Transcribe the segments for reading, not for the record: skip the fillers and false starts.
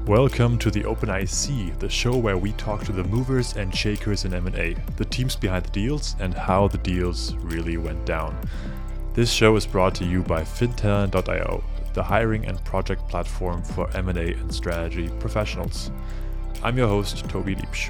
Welcome to the Open IC, the show where we talk to the movers and shakers in M&A, the teams behind the deals, and how the deals really went down. This show is brought to you by fintalent.io, the hiring and project platform for M&A and strategy professionals. I'm your host, Toby Liebsch.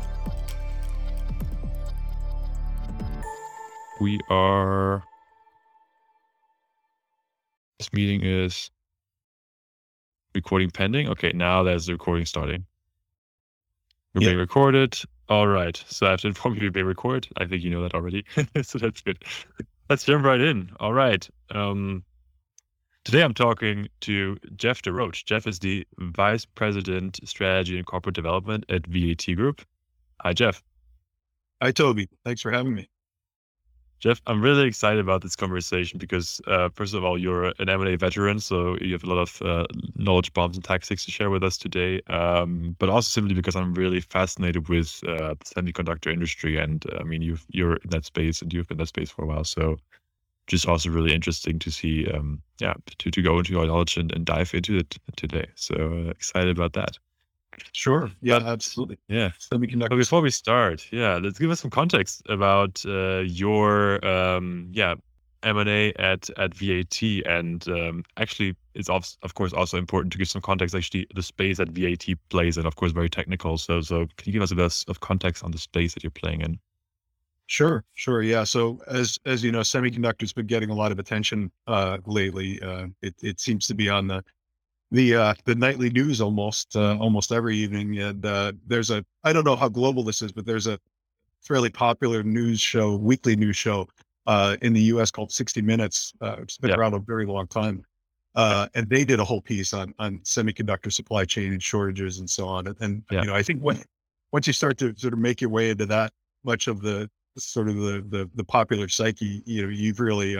This meeting is recording pending. Okay, now there's the recording starting. We're being recorded. All right. So I have to inform you we're being recorded. I think you know that already. So that's good. Let's jump right in. All right. Today I'm talking to Jeff DeRoche. Jeff is the Vice President, Strategy and Corporate Development at VAT Group. Hi, Jeff. Hi, Toby. Thanks for having me. Jeff, I'm really excited about this conversation because, first of all, you're an M&A veteran, so you have a lot of knowledge bombs and tactics to share with us today. But also simply because I'm really fascinated with the semiconductor industry, and I mean, you're in that space, and you've been in that space for a while. So, just also really interesting to see, to go into your knowledge and dive into it today. So excited about that. Sure. Yeah, absolutely. Yeah. Semiconductor. But before we start, let's give us some context about your M&A at VAT, and actually, it's of course also important to give some context. Actually, the space that VAT plays in, of course, very technical. So can you give us a bit of context on the space that you're playing in? Sure. Yeah. So as you know, semiconductors been getting a lot of attention lately. It seems to be on the nightly news almost every evening. And I don't know how global this is, but there's a fairly popular weekly news show in the US called 60 Minutes. It's been around a very long time. And they did a whole piece on semiconductor supply chain and shortages and so on. And you know, I think once you start to sort of make your way into that much of the sort of the popular psyche, you know, you've really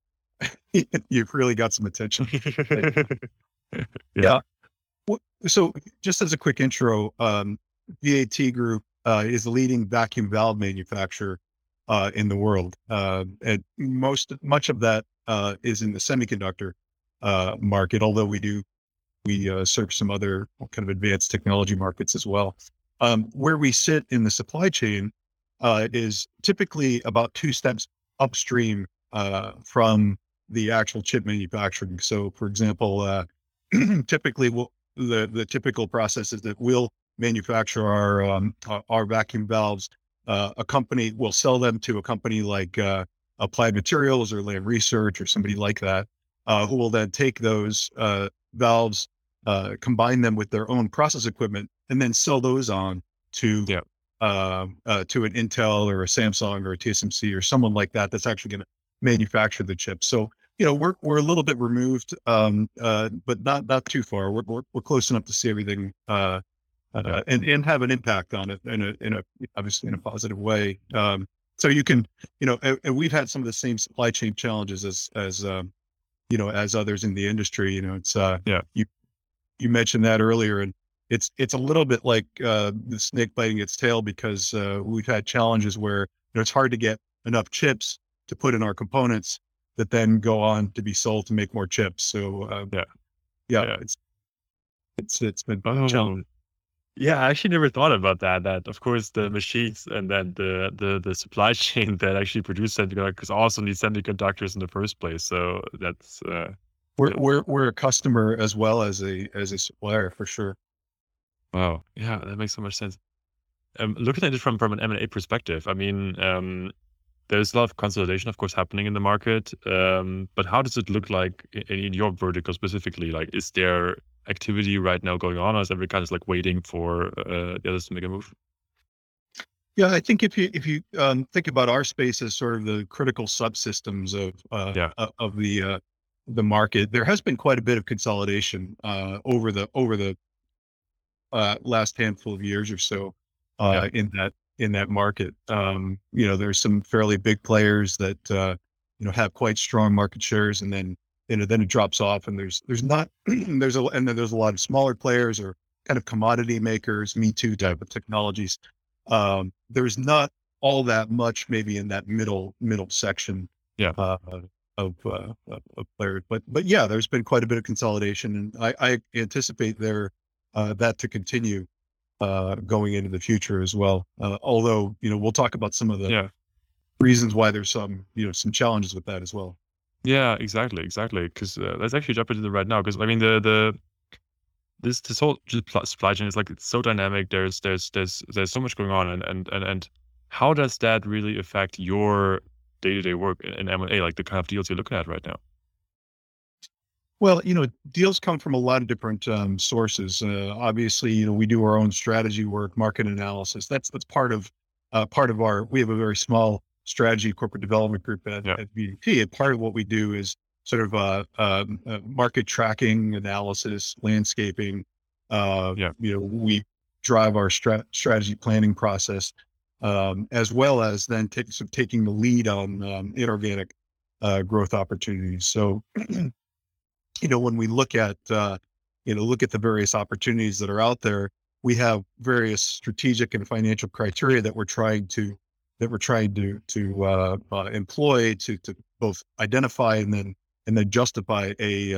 got some attention. Yeah. So just as a quick intro, VAT Group is the leading vacuum valve manufacturer in the world. And much of that is in the semiconductor market, although we serve some other kind of advanced technology markets as well. Where we sit in the supply chain is typically about 2 steps upstream from the actual chip manufacturing. So for example, typically the typical process is that we'll manufacture our vacuum valves. A company will sell them to a company like Applied Materials or Lam Research or somebody like that, who will then take those valves, combine them with their own process equipment, and then sell those on to an Intel or a Samsung or a TSMC or someone like that that's actually going to manufacture the chip. So you know, we're a little bit removed, but not too far. We're close enough to see everything and have an impact on it obviously in a positive way. So you can, you know, and we've had some of the same supply chain challenges as you know, as others in the industry. You know, it's you mentioned that earlier, and it's a little bit like the snake biting its tail because we've had challenges where, you know, it's hard to get enough chips to put in our components that then go on to be sold to make more chips. So it's been challenging. Yeah, I actually never thought about that. That of course the machines and then the supply chain that actually produce semiconductors also need semiconductors in the first place. So that's we're a customer as well as a supplier for sure. Wow, yeah, that makes so much sense. Looking at it from an M&A perspective, I mean, there's a lot of consolidation, of course, happening in the market. But how does it look like in your vertical specifically? Like, is there activity right now going on, or is every kind of like waiting for the others to make a move? Yeah, I think if you think about our space as sort of the critical subsystems of the market, there has been quite a bit of consolidation over the last handful of years or so in that market. You know, there's some fairly big players that, you know, have quite strong market shares, and then it drops off, and there's not, there's a lot of smaller players or kind of commodity makers, me too type of technologies. There's not all that much maybe in that middle section of players, but yeah, there's been quite a bit of consolidation, and I anticipate there that to continue going into the future as well. Although, we'll talk about some of the Yeah. reasons why there's some challenges with that as well. Yeah, exactly, exactly. Because let's actually jump into the right now. Because I mean, this whole supply chain is like it's so dynamic. There's so much going on, and how does that really affect your day-to-day work in M&A, like the kind of deals you're looking at right now? Well, deals come from a lot of different sources. Obviously, we do our own strategy work, market analysis. That's part of our. We have a very small strategy corporate development group Yeah, at BDP, and part of what we do is sort of market tracking, analysis, landscaping. yeah, We drive our strategy planning process, as well as then taking the lead on inorganic growth opportunities. So when we look at the various opportunities that are out there, we have various strategic and financial criteria that we're trying to employ to both identify and then justify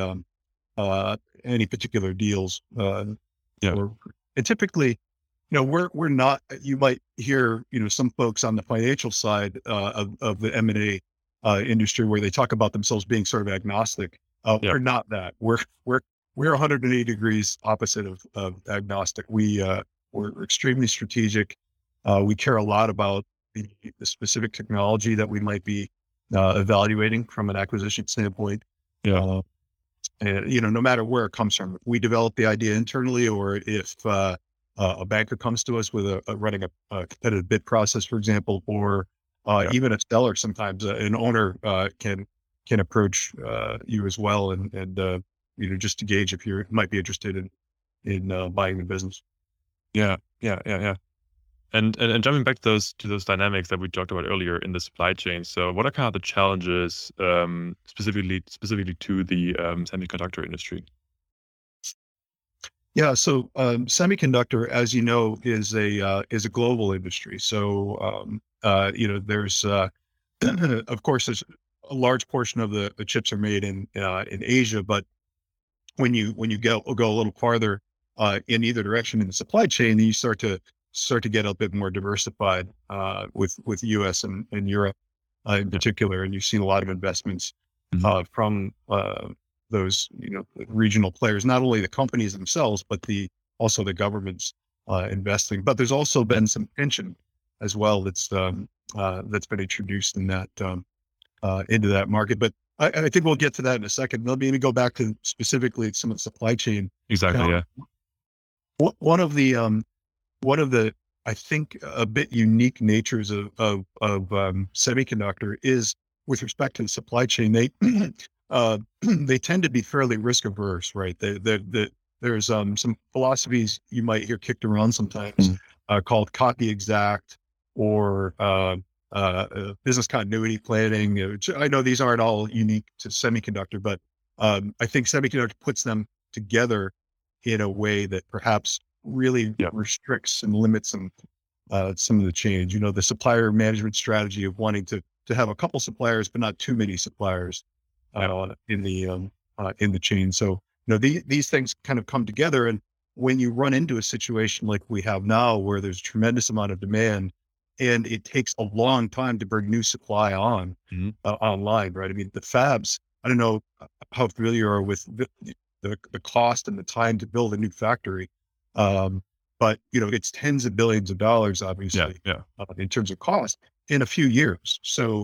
any particular deals. yeah, Or and typically, we're not. You might hear some folks on the financial side of the M&A industry where they talk about themselves being sort of agnostic. yeah, We're not that. We're 180 degrees opposite of agnostic. We're extremely strategic. We care a lot about the specific technology that we might be evaluating from an acquisition standpoint. yeah, Uh, and no matter where it comes from, if we develop the idea internally, or if a banker comes to us with running a competitive bid process, for example, or yeah. even a seller, sometimes an owner can approach you as well, and just to gauge if you might be interested in buying the business. Yeah, yeah, yeah, yeah. And jumping back to those dynamics that we talked about earlier in the supply chain. So, what are kind of the challenges, specifically to the semiconductor industry? Yeah, so semiconductor, as you know, is a global industry. So there's of course there's a large portion of the chips are made in Asia, but when you go a little farther in either direction in the supply chain, then you start to get a bit more diversified with U.S. and Europe in Yeah, particular, and you've seen a lot of investments hmm, from those regional players, not only the companies themselves, but also the governments investing. But there's also been some tension as well that's been introduced in that into that market. But I think we'll get to that in a second. Let me go back to specifically some of the supply chain. exactly. Uh, Yeah, one of the I think a bit unique natures of semiconductor is with respect to the supply chain. They they tend to be fairly risk averse, right? There's some philosophies you might hear kicked around sometimes mm, called copy exact or business continuity planning. Which I know these aren't all unique to semiconductor, but I think semiconductor puts them together in a way that perhaps really yeah, restricts and limits some of the change. The supplier management strategy of wanting to have a couple suppliers, but not too many suppliers yeah, in the chain. So these things kind of come together, and when you run into a situation like we have now, where there's a tremendous amount of demand, and it takes a long time to bring new supply hmm, online, right? I mean, the fabs. I don't know how familiar you are with the cost and the time to build a new factory. Um, but it's tens of billions of dollars, yeah, obviously, yeah. in terms of cost in a few years. So,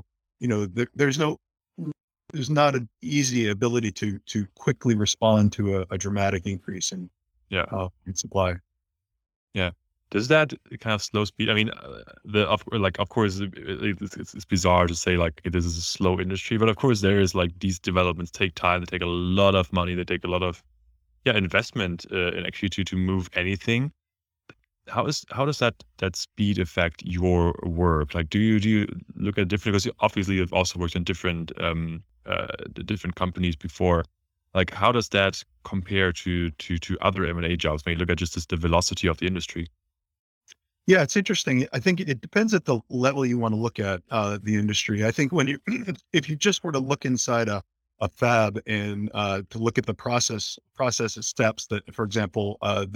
there's not an easy ability to quickly respond to a dramatic increase Yeah. in supply. Yeah. Does that kind of slow speed? I mean, of course, it's bizarre to say like this is a slow industry, but of course there is like these developments take time. They take a lot of money. They take a lot of investment in actually to move anything. How does that speed affect your work? Like, do you look at different? Because obviously you've also worked in different companies before. Like, how does that compare to other M&A jobs when you look at just the velocity of the industry? Yeah, it's interesting. I think it depends at the level you want to look at the industry. I think when you, if you just were to look inside a fab and to look at the process and steps that, for example, that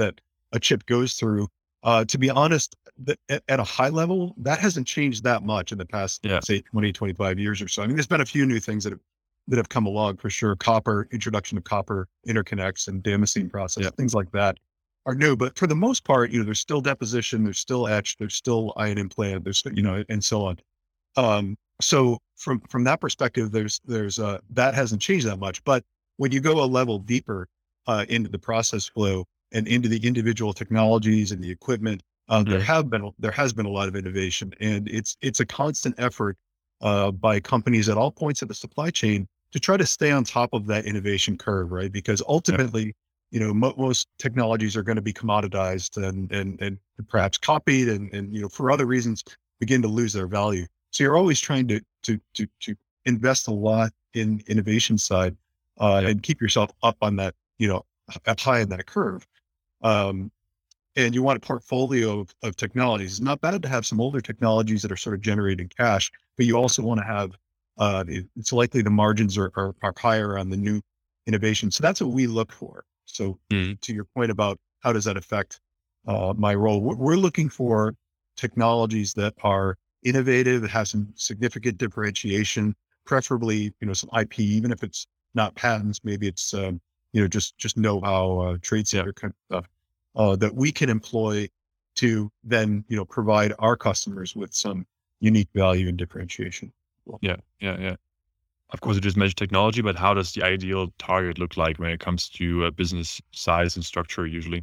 a chip goes through. To be honest, at a high level, that hasn't changed that much in the past, Yeah. say 20, 25 years or so. I mean, there's been a few new things that have come along for sure. Introduction of copper interconnects and damascene process, Yeah. things like that are new. But for the most part, there's still deposition, there's still etch, there's still ion implant, there's, and so on. So from that perspective, there's that hasn't changed that much. But when you go a level deeper into the process flow and into the individual technologies and the equipment, there has been a lot of innovation, and it's a constant effort by companies at all points of the supply chain to try to stay on top of that innovation curve, right? Because ultimately, most technologies are going to be commoditized and perhaps copied and for other reasons begin to lose their value. So you're always trying to invest a lot in innovation side and keep yourself up on that, up high in that curve. And you want a portfolio of technologies. It's not bad to have some older technologies that are sort of generating cash, but you also want to have, it's likely the margins are higher on the new innovation. So that's what we look for. So to your point about how does that affect my role, we're looking for technologies that are innovative, that have some significant differentiation, preferably, some IP, even if it's not patents, maybe it's, just know-how, trade secret kind of stuff, that we can employ to then, provide our customers with some unique value and differentiation. Yeah. Of course, you just mentioned technology, but how does the ideal target look like when it comes to business size and structure usually?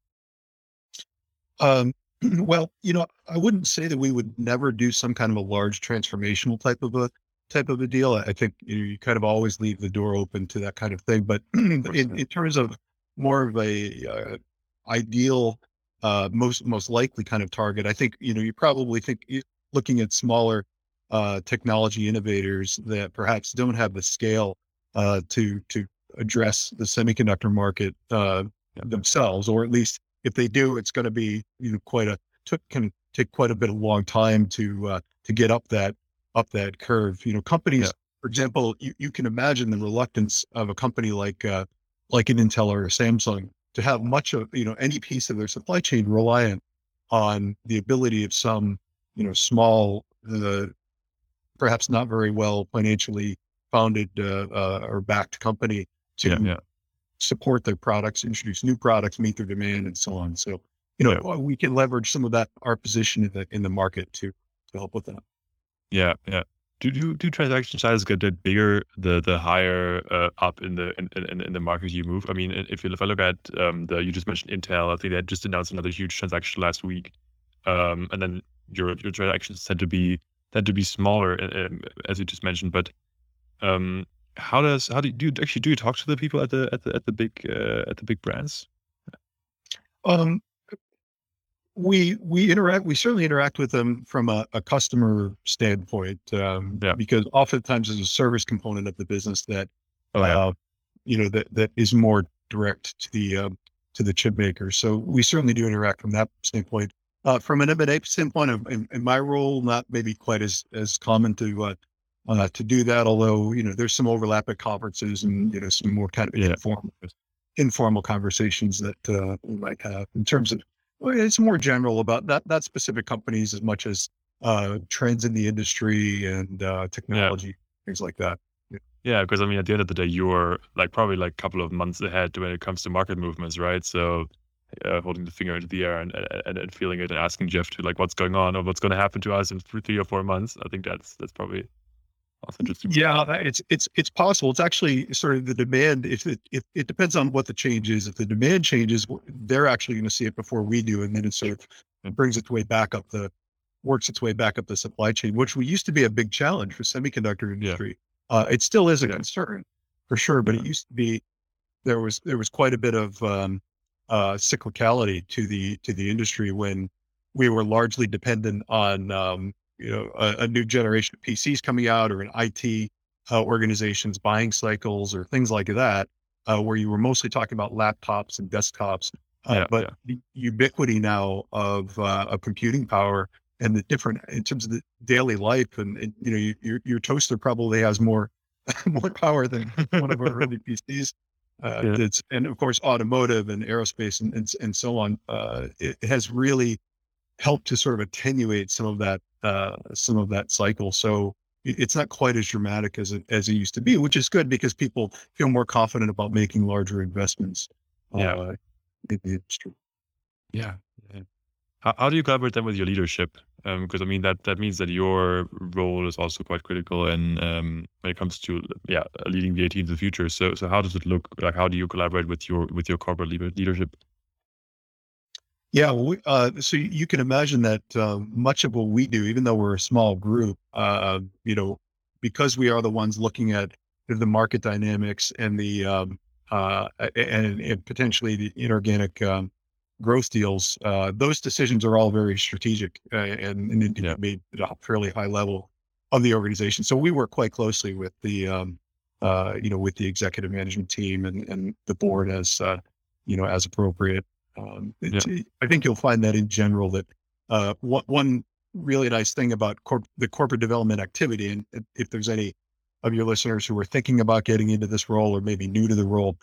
Well, I wouldn't say that we would never do some kind of a large transformational type of a deal. I think you kind of always leave the door open to that kind of thing. But in terms of more of a ideal, most likely kind of target, I think you probably looking at smaller technology innovators that perhaps don't have the scale to address the semiconductor market themselves, or at least if they do, it's going to be can take quite a bit of long time to get up that curve. Companies, for example, you can imagine the reluctance of a company like an Intel or a Samsung to have much of any piece of their supply chain reliant on the ability of some small, perhaps not very well financially founded or backed company to support their products, introduce new products, meet their demand, and so on. So, we can leverage some of that, our position in the market to help with that. Yeah. Do transaction sizes get bigger the higher up in the market you move? I mean, if I look at you just mentioned Intel, I think they just announced another huge transaction last week, and then your transactions tend to be smaller, as you just mentioned. But how do you talk to the people at the big brands? We certainly interact with them from a customer standpoint, because oftentimes there's a service component of the business that, that is more direct to the chip maker. So we certainly do interact from that standpoint. From an M&A standpoint, in my role, not maybe quite as common to do that. Although there's some overlap at conferences and some more kind of informal conversations that we might have in terms of. Well, it's more general about that specific companies as much as trends in the industry and technology, things like that. Yeah, because I mean, at the end of the day, you're probably a couple of months ahead when it comes to market movements, right? So holding the finger into the air and feeling it and asking Jeff to what's going on or what's going to happen to us in 3 or 4 months. I think that's probably also interesting. Yeah, it's possible. It's actually sort of the demand. If it depends on what the change is. If the demand changes, they're actually going to see it before we do, and then it sort of works its way back up the supply chain, which used to be a big challenge for semiconductor industry. It still is a concern for sure, but it used to be there was quite a bit of cyclicality to the industry when we were largely dependent on a new generation of PCs coming out, or an IT organizations buying cycles, or things like that, where you were mostly talking about laptops and desktops. But the ubiquity now of computing power and the different in terms of the daily life, and your toaster probably has more power than one of our early PCs. Yeah. and of course, automotive and aerospace and so on. It has really helped to sort of attenuate some of that cycle. So it's not quite as dramatic as it used to be, which is good because people feel more confident about making larger investments Yeah. in the industry. Yeah. Yeah. How do you collaborate then with your leadership? Because I mean that means that your role is also quite critical, and when it comes to leading VAT in the future. So how does it look like? How do you collaborate with your corporate leadership? Yeah, well, so you can imagine that much of what we do, even though we're a small group, because we are the ones looking at the market dynamics and and potentially the inorganic growth deals, those decisions are all very strategic and need to be Yeah. made at a fairly high level of the organization. So we work quite closely with with the executive management team and the board as appropriate. Yeah. I think you'll find that in general that one really nice thing about the corporate development activity, and if there's any of your listeners who are thinking about getting into this role or maybe new to the role,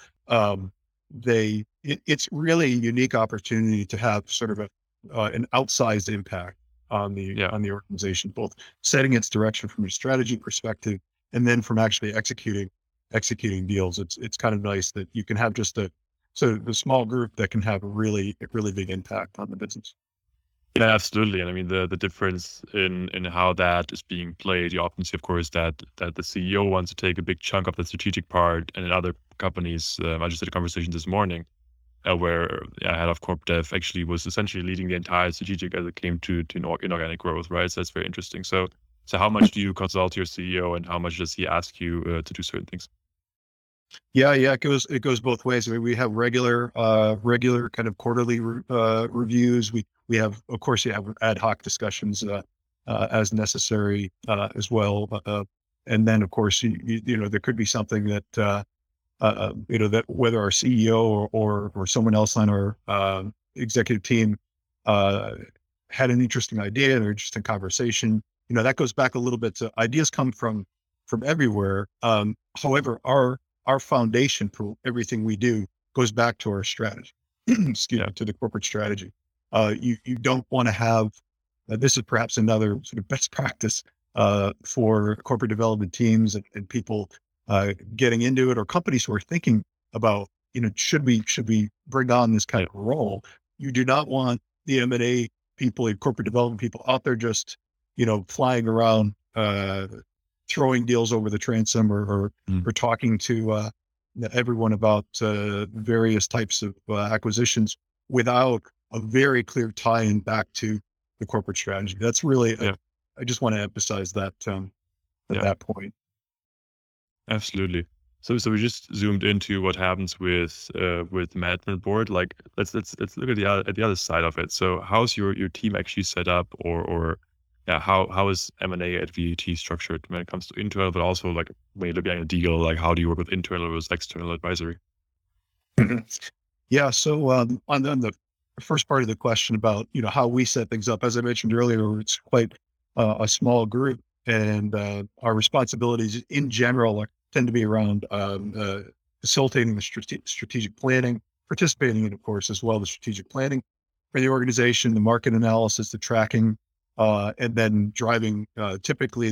it's really a unique opportunity to have sort of an outsized impact Yeah. on the organization, both setting its direction from a strategy perspective and then from actually executing deals. It's kind of nice that you can have just the small group that can have a really big impact on the business. Yeah, absolutely. And I mean the difference in how that is being played, you often see, of course, that the CEO wants to take a big chunk of the strategic part, and in other companies, I just had a conversation this morning where a head of corp dev actually was essentially leading the entire strategic as it came to inorganic growth, right? So that's very interesting. So how much do you consult your CEO, and how much does he ask you to do certain things? Yeah, yeah, it goes both ways. I mean, we have regular kind of quarterly reviews. We have, of course, you have ad hoc discussions as necessary as well. And then, of course, there could be something that that whether our CEO or someone else on our executive team uh, had an interesting idea or interesting conversation. That goes back a little bit to ideas come from everywhere. However, our foundation for everything we do goes back to our strategy. Excuse Yeah. me, to the corporate strategy. You don't want to have this is perhaps another sort of best practice for corporate development teams and people getting into it, or companies who are thinking about, should we bring on this kind Yeah. of role? You do not want the M&A people and corporate development people out there just, flying around, throwing deals over the transom Mm. or talking to everyone about various types of acquisitions without a very clear tie-in back to the corporate strategy. That's really, Yeah. I just want to emphasize that at Yeah. that point. Absolutely. So we just zoomed into what happens with the management board. Like let's look at the other side of it. So how's your team actually set up, or yeah, how is M&A at VAT structured when it comes to internal, but also like when you're looking at a deal, like how do you work with internal versus external advisory? Mhm. Yeah. So on the first part of the question about how we set things up, as I mentioned earlier, it's quite a small group, and our responsibilities in general tend to be around facilitating the strategic planning, participating in, of course, as well the strategic planning for the organization, the market analysis, the tracking, and then driving typically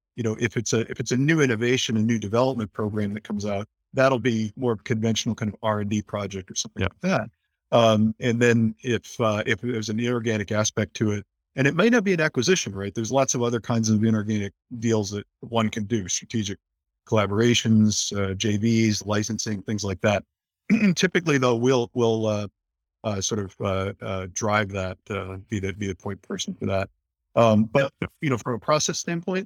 if it's a new innovation, a new development program that comes out, that'll be more conventional kind of R&D project or something Yeah. like that. And then if there's an inorganic aspect to it, and it may not be an acquisition, right? There's lots of other kinds of inorganic deals that one can do, strategic collaborations, JVs, licensing, things like that. Typically, though, we'll sort of drive that, be the point person for that. But Yeah. from a process standpoint,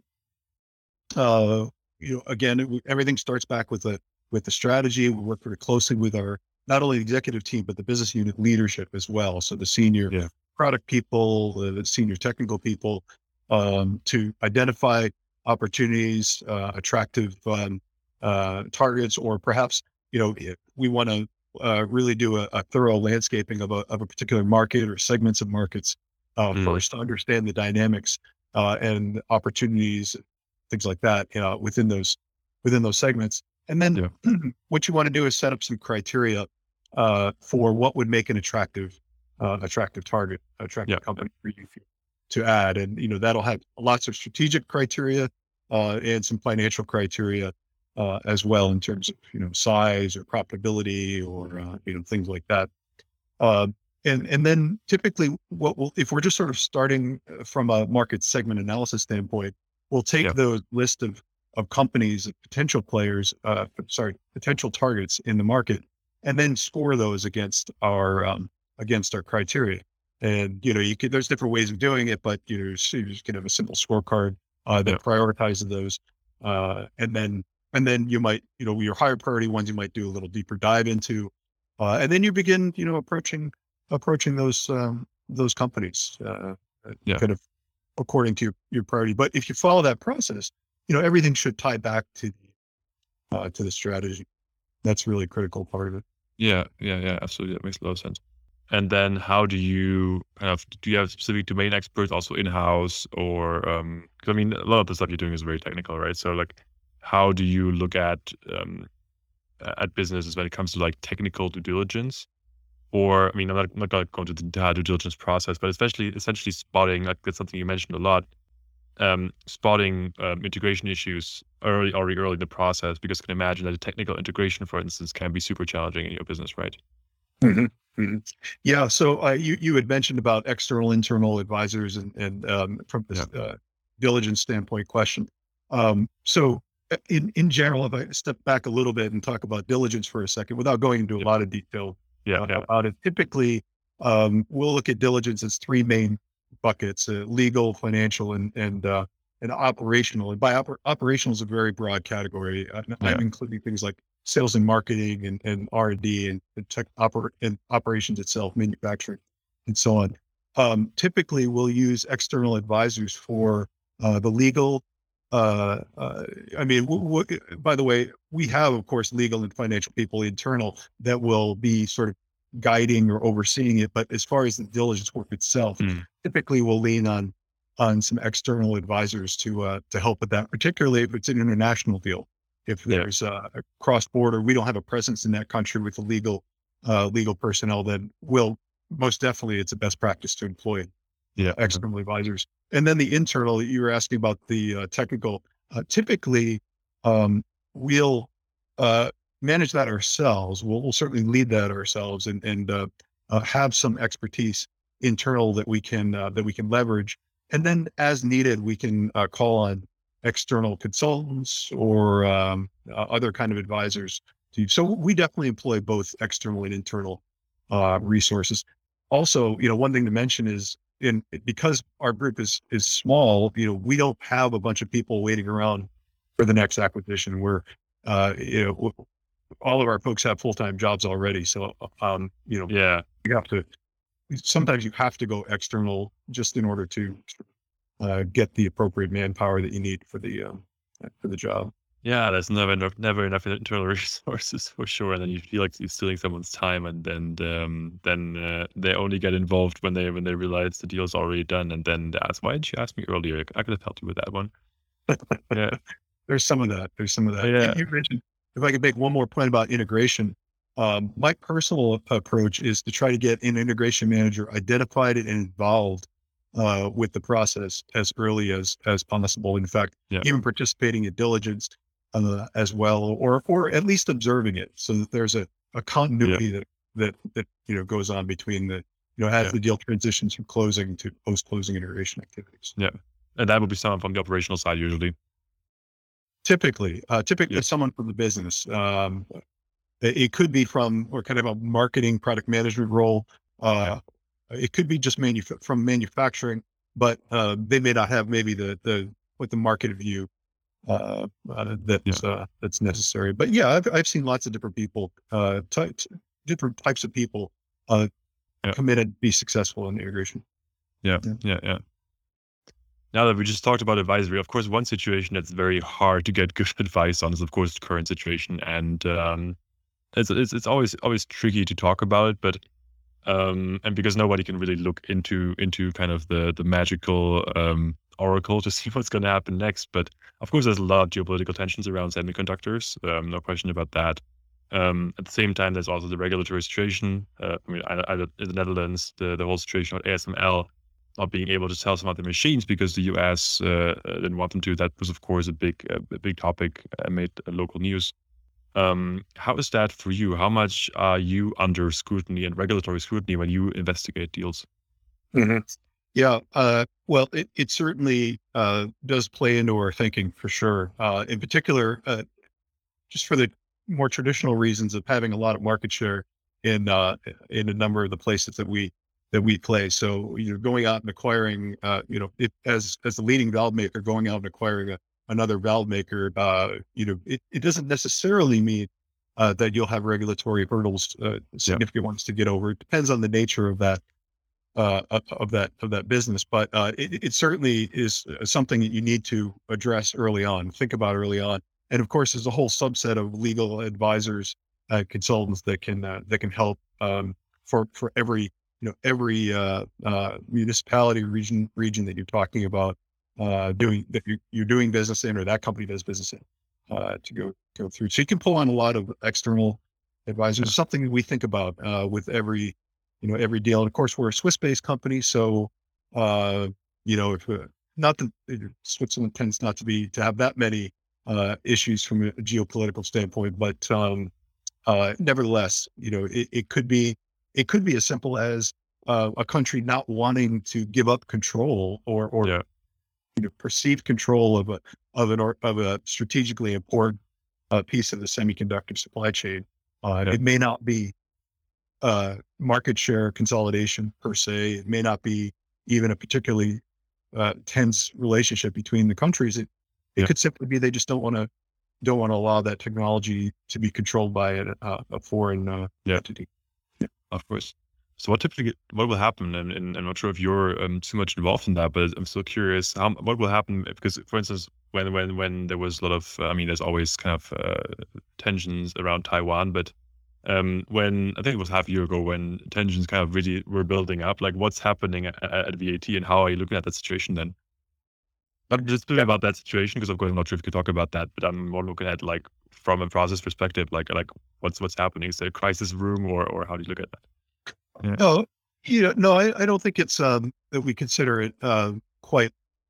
again, everything starts back with the strategy. We work very closely with our not only the executive team but the business unit leadership as well. So the senior Yeah. product people, the senior technical people, to identify opportunities, attractive targets, or perhaps if we want to really do a thorough landscaping of a particular market or segments of markets Mm. first to understand the dynamics and opportunities, things like that, within those segments. And then Yeah. what you want to do is set up some criteria for what would make an attractive target, Yeah. attractive company for you to add. And, that'll have lots of strategic criteria and some financial criteria as well in terms of, size or profitability or, things like that. Uh, and then typically if we're just sort of starting from a market segment analysis standpoint, we'll take Yeah. those list of companies, potential players, potential targets in the market, and then score those against our criteria. And, there's different ways of doing it, but, you just can have a simple scorecard Yeah. that prioritizes those. And then you might, your higher priority ones, you might do a little deeper dive into, and then you begin, approaching those companies, Yeah. kind of according to your priority. But if you follow that process, everything should tie back to the strategy. That's really a critical part of it. Yeah. Absolutely. That makes a lot of sense. And then how do you do you have specific domain experts also in-house or, 'cause I mean, a lot of the stuff you're doing is very technical, right? So like, how do you look at businesses when it comes to like technical due diligence? Or, I mean, I'm not going to go into the entire due diligence process, but essentially spotting, like that's something you mentioned a lot, spotting integration issues already early in the process, because you can imagine that a technical integration, for instance, can be super challenging in your business, right? Mhm, mhm. Yeah. So you had mentioned about external, internal advisors, and from this diligence standpoint question. So in general, if I step back a little bit and talk about diligence for a second, without going into a Yeah. lot of detail Yeah. about it, typically we'll look at diligence as three main buckets: legal, financial, and operational. And by operational is a very broad category. I'm Yeah. including things like sales and marketing and R&D and and operations itself, manufacturing, and so on. Typically, we'll use external advisors for the legal. I mean, by the way, we have, of course, legal and financial people internal that will be sort of guiding or overseeing it. But as far as the diligence work itself, Mm. typically we'll lean on some external advisors to help with that, particularly if it's an international deal. If Yeah. there's a cross border, we don't have a presence in that country with the legal personnel, then we'll most definitely, it's a best practice to employ Yeah. external advisors. And then the internal, you were asking about the technical. Typically, we'll manage that ourselves. We'll certainly lead that ourselves and have some expertise internal that we can leverage. And then, as needed, we can call on external consultants or other kind of advisors. So we definitely employ both external and internal resources. Also, one thing to mention is because our group is small, we don't have a bunch of people waiting around for the next acquisition. All of our folks have full-time jobs already. So, Yeah. sometimes you have to go external just in order to get the appropriate manpower that you need for the job. Yeah, there's never enough internal resources for sure, and then you feel like you're stealing someone's time, and then they only get involved when they realize the deal's already done, and then they ask, "Why didn't you ask me earlier? I could have helped you with that one." Yeah, There's some of that. yeah, You mentioned, if I could make one more point about integration, my personal approach is to try to get an integration manager identified and involved with the process as early as possible. In fact, yeah, even participating in diligence as well, or at least observing it, so that there's a yeah, continuity that goes on between as yeah, the deal transitions from closing to post-closing integration activities. yeah. And that would be someone from the operational side usually. Typically, Yeah, someone from the business. It could be from or kind of a marketing product management role. yeah, Uh, it could be just from manufacturing, but they may not have maybe the market view yeah, that's necessary. But yeah, I've seen lots of different people, different types of people uh, yeah, committed to be successful in integration. yeah, Yeah. yeah. Now that we just talked about advisory, of course, one situation that's very hard to get good advice on is, of course, the current situation, and it's always tricky to talk about it, but and because nobody can really look into kind of the magical oracle to see what's going to happen next. But of course, there's a lot of geopolitical tensions around semiconductors. No question about that. At the same time, there's also the regulatory situation. In the Netherlands, the whole situation with ASML not being able to sell some of the machines because the US didn't want them to. That was, of course, a big topic and made local news. How is that for you? How much are you under scrutiny and regulatory scrutiny when you investigate deals? Mhm. Yeah. Well, it certainly does play into our thinking for sure. In particular, just for the more traditional reasons of having a lot of market share in a number of the places that we play. So going out and acquiring, as the leading valve maker, going out and acquiring another valve maker, it doesn't necessarily mean that you'll have regulatory hurdles, significant ones to get over. It depends on the nature of that of that business, but it certainly is something that you need to address early on, think about early on. And of course, there's a whole subset of legal advisors, consultants that can help for every every municipality region that you're talking about doing that you're doing business in, or that company does business in, to go through. So you can pull on a lot of external advisors. Something that we think about with every deal. And of course, we're a Swiss-based company, so if not that Switzerland tends not to have that many issues from a geopolitical standpoint, but nevertheless, it could be as simple as a country not wanting to give up control or perceived control of a strategically important piece of the semiconductor supply chain. It may not be market share consolidation per se. It may not be even a particularly tense relationship between the countries. It could simply be they just don't want to allow that technology to be controlled by a foreign entity. Yeah, of course. So what will happen? And I'm not sure if you're too much involved in that, but I'm still curious. What will happen? Because, for instance, when there was a lot of, there's always kind of tensions around Taiwan, but when I think it was half a year ago when tensions kind of really were building up, like what's happening at VAT and how are you looking at that situation then? Not just about that situation, because of course I'm not sure if you could talk about that, but I'm more looking at like from a process perspective, like what's happening? Is there a crisis room or how do you look at that? Yeah. No, I don't think it's that we consider it quite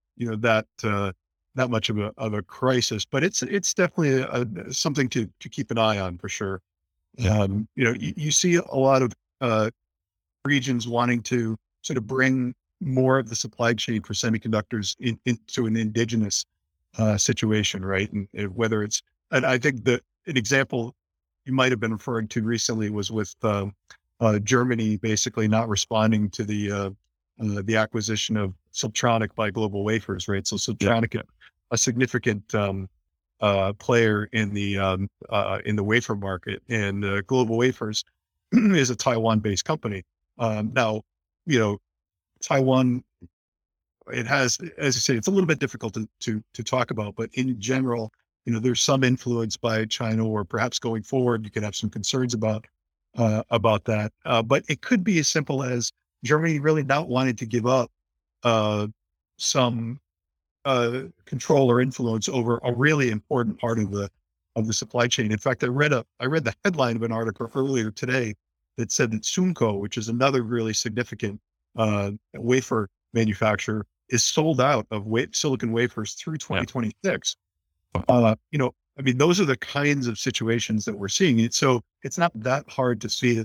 that much of a crisis, but it's definitely something to keep an eye on for sure. Yeah. You see a lot of regions wanting to sort of bring more of the supply chain for semiconductors into an indigenous situation, right? And whether and I think that an example you might have been referring to recently was with Germany basically not responding to the acquisition of Siltronic by Global Wafers, right? So Siltronic, a significant player in the wafer market, and Global Wafers is a Taiwan-based company. Now, Taiwan, it has, as I say, it's a little bit difficult to talk about, but in general, there's some influence by China, or perhaps going forward, you could have some concerns about that. But it could be as simple as Germany really not wanting to give up some control or influence over a really important part of the supply chain. In fact, I read the headline of an article earlier today that said that SUMCO, which is another really significant wafer manufacturer, is sold out of silicon wafers through 2026. Those are the kinds of situations that we're seeing. So it's not that hard to see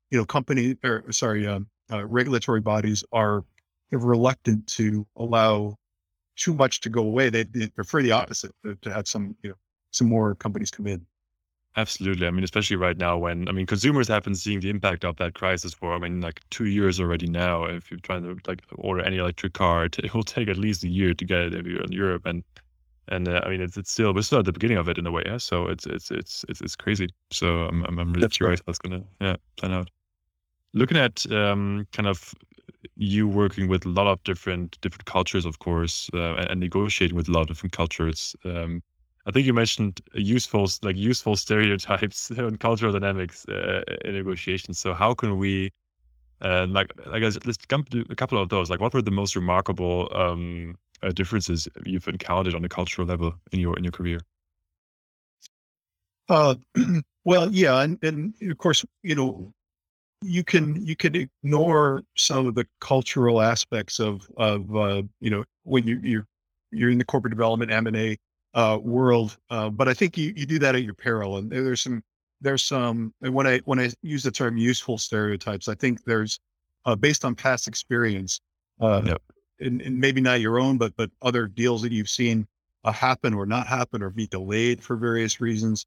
that, regulatory bodies are reluctant to allow too much to go away. They prefer the opposite, to have some more companies come in. Absolutely. Especially right now when, consumers have been seeing the impact of that crisis for, like 2 years already now. If you're trying to order any electric car, it will take at least a year to get it if you're in Europe. And we're still at the beginning of it in a way. Yeah? So it's crazy. So I'm really curious how it's going to plan out. Looking at kind of you working with a lot of different cultures, of course, and negotiating with a lot of different cultures. I think you mentioned useful stereotypes and cultural dynamics in negotiations. So how can we, I guess, let's come to a couple of those. Like, what were the most remarkable differences you've encountered on a cultural level in your career? Uh, well, yeah, and of course, you can ignore some of the cultural aspects of when you're in the corporate development M&A world, but I think you do that at your peril. And there's some and when I use the term useful stereotypes, I think there's based on past experience, uh, Yep. and maybe not your own, but other deals that you've seen happen or not happen or be delayed for various reasons.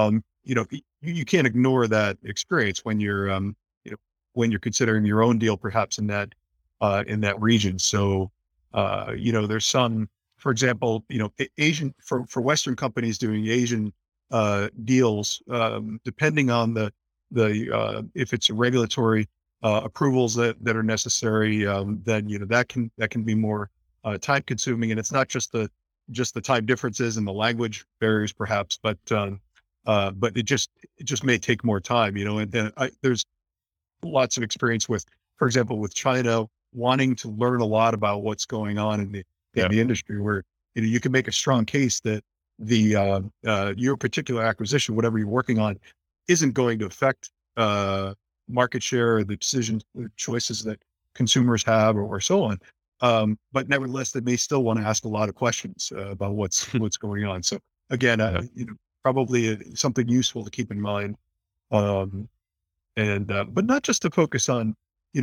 You can't ignore that experience when you know, when you're considering your own deal, perhaps in that region. So, there's some, for example, Asian for Western companies doing Asian deals, depending on the if it's regulatory approvals that are necessary, then that can be more time consuming, and it's not just the time differences and the language barriers, perhaps, but it just may take more time, and then there's lots of experience with, for example, with China wanting to learn a lot about what's going on in Yeah. the industry, where you can make a strong case that the your particular acquisition, whatever you're working on, isn't going to affect market share or the decisions, the choices that consumers have, or so on. But nevertheless, they may still want to ask a lot of questions about what's going on. So again, Yeah. probably something useful to keep in mind. Um, and but not just to focus on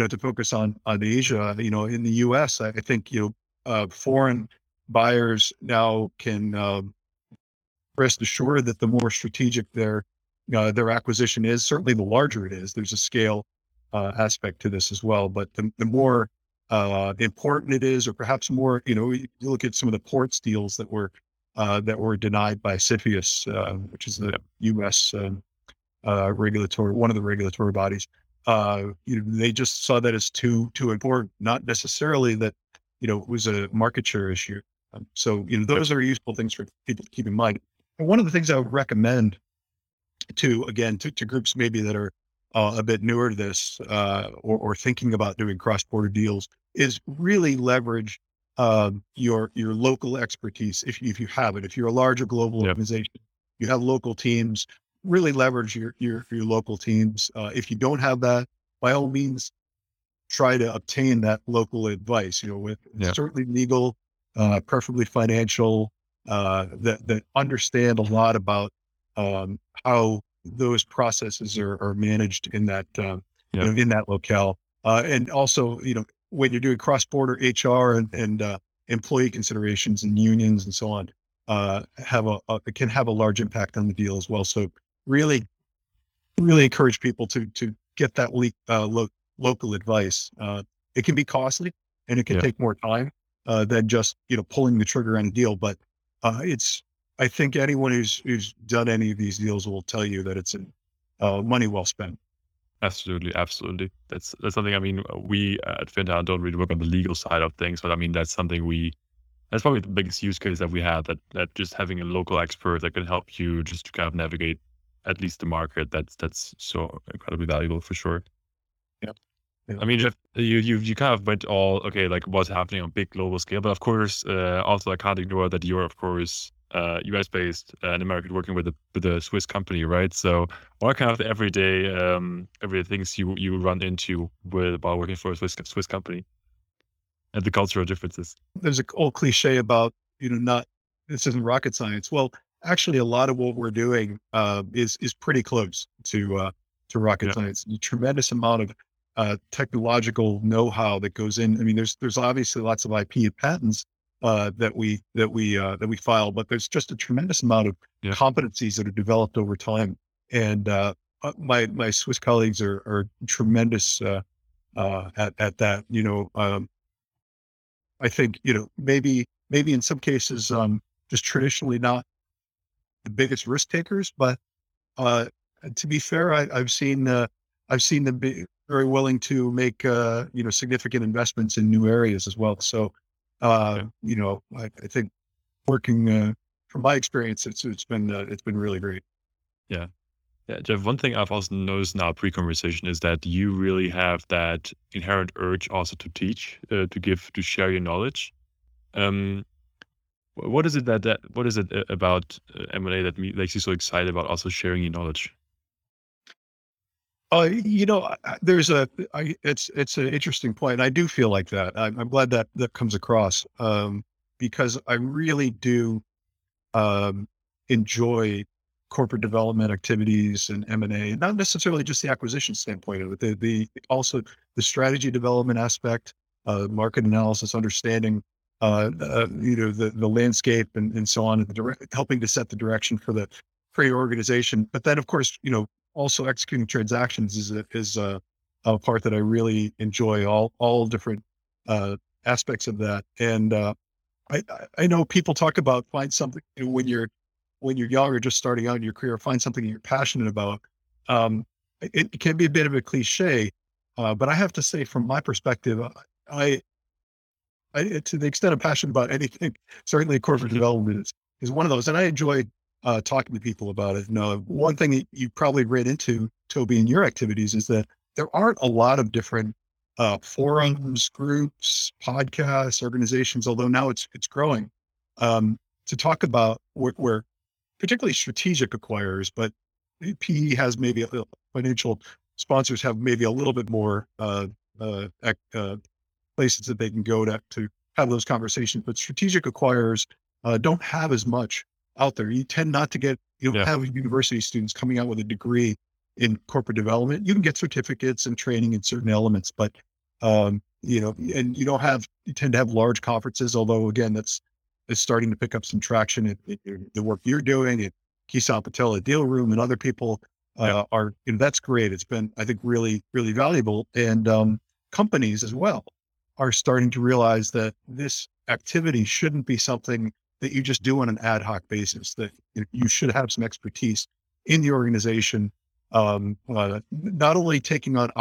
on Asia. In the US, I think foreign buyers now can rest assured that the more strategic their acquisition is, certainly the larger it is, there's a scale aspect to this as well, but the more important it is, or perhaps more, you look at some of the ports deals that were denied by CFIUS, which is the US regulatory, one of the regulatory bodies. They just saw that as too important, not necessarily that it was a market share issue. So Yep. those are useful things for people to keep in mind. And one of the things I would recommend to groups maybe that are a bit newer to this, or thinking about doing cross border deals, is really leverage your local expertise, if you have it. If you're a larger global Yep. organization, you have local teams. Really leverage your local teams. If you don't have that, by all means, try to obtain that local advice. With Yeah. certainly legal, preferably financial, that understand a lot about how those processes are managed in that Yeah. in that locale. And also, when you're doing cross border HR and employee considerations and unions and so on, it can have a large impact on the deal as well. So really, really encourage people to get that local advice. It can be costly, and it can Yeah. take more time than just pulling the trigger on a deal. But it's I think anyone who's done any of these deals will tell you that it's money well spent. Absolutely, absolutely. That's something. I mean, we at Fintown don't really work on the legal side of things, but I mean that's something that's probably the biggest use case that we have. That just having a local expert that can help you just to kind of navigate at least the market. That's so incredibly valuable for sure. Yeah, yeah, I mean, Jeff, you kind of went all okay, like what's happening on big global scale, but of course, also I can't ignore that you're of course US based and American, working with a Swiss company, right? So, what are kind of the everyday things you run into while working for a Swiss company, and the cultural differences? there's a old cliche about not this isn't rocket science. Well, actually, a lot of what we're doing is pretty close to rocket Yeah, science. A tremendous amount of technological know-how that goes in. I mean, there's obviously lots of IP and patents that we file, but there's just a tremendous amount of yeah, competencies that are developed over time. And my Swiss colleagues are tremendous at that. I think, maybe in some cases, just traditionally not the biggest risk takers, but uh, to be fair, I've seen them be very willing to make significant investments in new areas as well. So, yeah. I think working from my experience, it's been really great. Yeah. Yeah, Jeff, one thing I've also noticed in our pre-conversation is that you really have that inherent urge also to teach, to share your knowledge. Um, what is it what is it about M&A that makes you so excited about also sharing your knowledge? There's it's an interesting point. I do feel like that. I'm glad that that comes across, because I really do, um, enjoy corporate development activities and M&A, not necessarily just the acquisition standpoint of it, the also the strategy development aspect, market analysis, understanding, the landscape and so on, and helping to set the direction for your organization. But then, of course, also executing transactions a part that I really enjoy. All different aspects of that, and I know people talk about find something when you're young or just starting out in your career, find something you're passionate about. Um, it can be a bit of a cliche, but I have to say, from my perspective, I, to the extent I'm passionate about anything, certainly corporate development is one of those, and I enjoy talking to people about it. And one thing that you probably ran into, Toby, in your activities is that there aren't a lot of different forums, groups, podcasts, organizations. Although now it's growing, to talk about where particularly strategic acquirers, but PE has maybe financial sponsors have maybe a little bit more places that they can go to have those conversations. But strategic acquirers don't have as much out there. You tend not to get, Yeah. have university students coming out with a degree in corporate development. You can get certificates and training in certain elements, but and you tend to have large conferences, although again, is starting to pick up some traction in the work you're doing at Kisan Patel at Deal Room, and other people Yeah. are, that's great. It's been, I think, really, really valuable. And companies as well are starting to realize that this activity shouldn't be something that you just do on an ad hoc basis, that you should have some expertise in the organization, not only taking on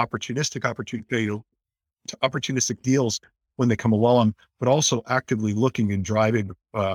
opportunistic deals when they come along, but also actively looking and driving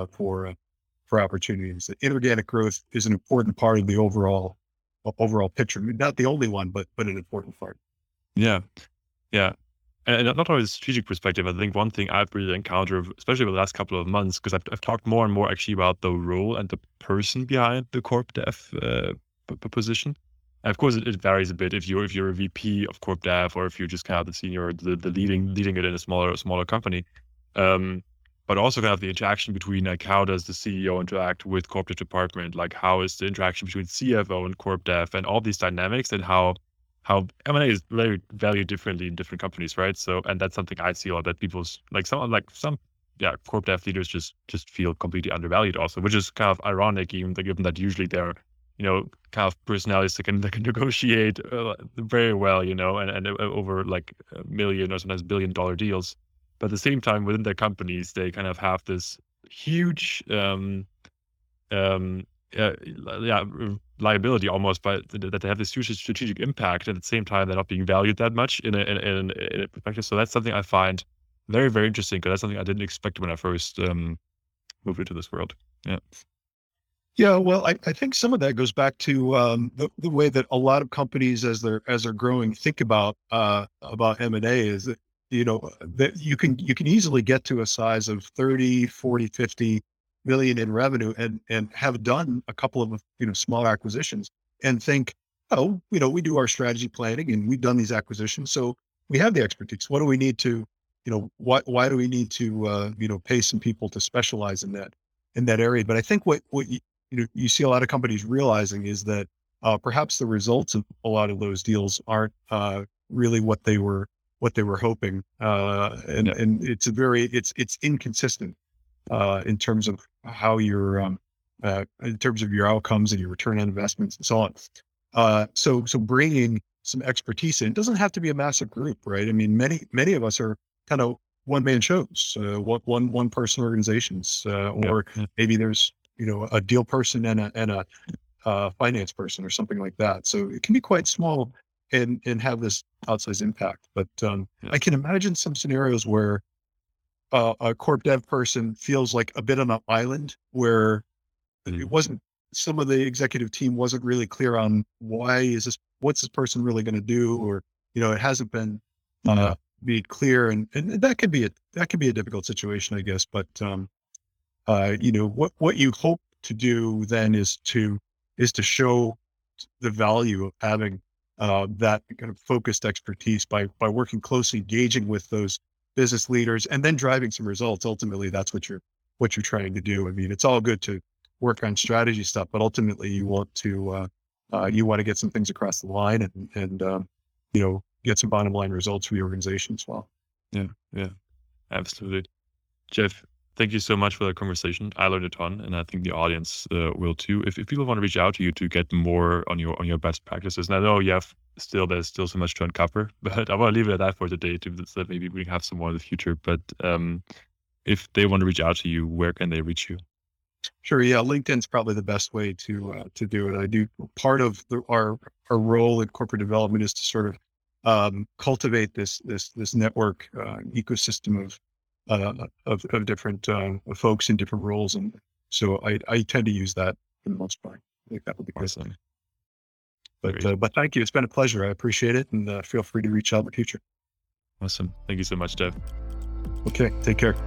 for opportunities. The inorganic growth is an important part of the overall picture. Not the only one, but an important part. Yeah. Yeah. And not only the strategic perspective, I think one thing I've really encountered, especially over the last couple of months, because I've talked more and more actually about the role and the person behind the corp dev position. And of course, it varies a bit if you're a VP of corp dev, or if you're just kind of the senior, the leading it in a smaller company. Um, but also kind of the interaction between, like, how does the CEO interact with corporate department? Like, how is the interaction between CFO and corp dev, and all these dynamics, and how M&A is very valued differently in different companies, right? So, and that's something I see a lot, that people's some corp dev leaders just feel completely undervalued also, which is kind of ironic, even given that usually they're, kind of personalities that can negotiate very well, and over like a million or sometimes $1 billion deals. But at the same time, within their companies, they kind of have this huge um, yeah, liability almost, but that they have this huge strategic impact. At the same time, they're not being valued that much in a perspective. So that's something I find very, very interesting, because that's something I didn't expect when I first moved into this world. Yeah. Yeah, well, I think some of that goes back to the way that a lot of companies, as they're growing, think about M&A, is that that you can easily get to a size of 30, 40, 50 million in revenue, and have done a couple of small acquisitions, and think, oh, we do our strategy planning and we've done these acquisitions, so we have the expertise. What do we need to, why do we need to pay some people to specialize in that area? But I think what you see a lot of companies realizing is that perhaps the results of a lot of those deals aren't really what they were hoping, and Yeah. it's inconsistent in terms of how in terms of your outcomes and your return on investments and so on. So bringing some expertise in, it doesn't have to be a massive group, right? I mean, many of us are kind of one man shows, one person organizations, Yeah. or Yeah. maybe there's a deal person and a finance person or something like that. So it can be quite small and have this outsized impact. But Yeah. I can imagine some scenarios where a corp dev person feels like a bit on an island, where it Mm. wasn't, some of the executive team wasn't really clear on what's this person really going to do, or it hasn't been Yeah. be clear, and that could be a difficult situation, I guess. But what you hope to do then is to show the value of having that kind of focused expertise by working closely, engaging with those business leaders, and then driving some results. Ultimately, that's what you're trying to do. I mean, it's all good to work on strategy stuff, but ultimately, you want to get some things across the line, and get some bottom line results for the organization as well. Yeah, absolutely. Jeff, thank you so much for the conversation. I learned a ton, and I think the audience will too. If people want to reach out to you to get more on your best practices, and I know there's still so much to uncover, but I want to leave it at that for today, so that maybe we can have some more in the future. But if they want to reach out to you, where can they reach you? Sure. Yeah, LinkedIn's probably the best way to do it. I do part of our role in corporate development is to sort of cultivate this network ecosystem of different folks in different roles, and so I tend to use that for the most part. I think that would be good. Awesome. But thank you. It's been a pleasure. I appreciate it, and feel free to reach out in the future. Awesome. Thank you so much, Jeff. Okay. Take care.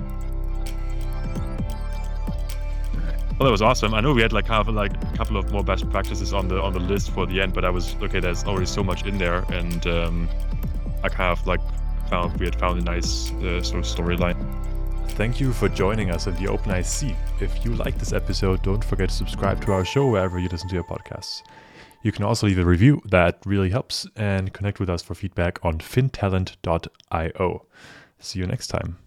Well, that was awesome. I know we had a couple of more best practices on the list for the end, but I was okay. There's already so much in there, and I kind of we had found a nice sort of storyline. Thank you for joining us in the OpenIC. If you like this episode, don't forget to subscribe to our show wherever you listen to your podcasts. You can also leave a review. That really helps, and connect with us for feedback on fintalent.io. See you next time.